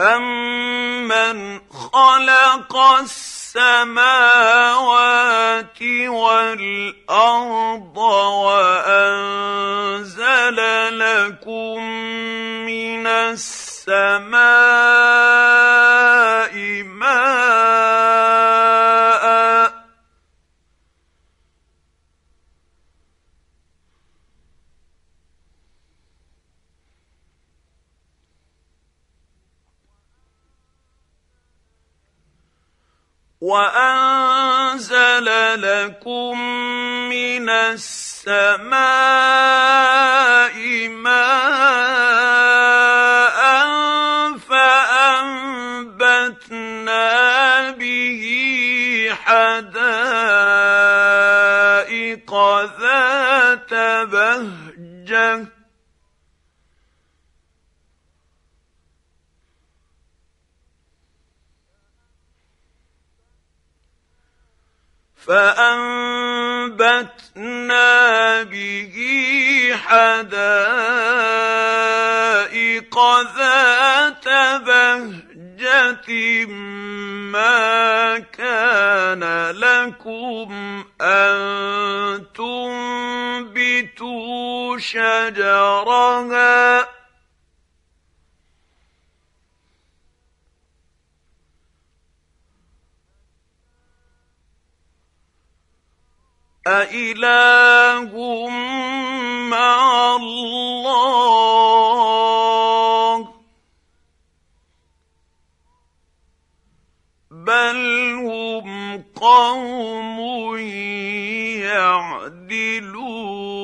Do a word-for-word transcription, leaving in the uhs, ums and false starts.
أَمَّنْ خَلَقَ السَّمَاوَاتِ وَالْأَرْضَ وَأَنزَلَ لَكُم مِّنَ السَّمَاءِ مَاءً وَأَنزَلَ لَكُم مِّنَ السَّمَاءِ مَاءً فَأَنبَتْنَا بِهِ حَدَائِقَ ذَاتَ بَهْجَةٍ فَأَنبَتْنَا بِهِ حَدَائِقَ ذَاتَ بَهْجَةٍ مَّا كَانَ لَكُمْ أَن تُنبِتُوا شَجَرَهَا أَإِلَٰهٌ مَّعَ اللَّهِ ۚ بَلْ هُمْ قَوْمٌ يَعْدِلُونَ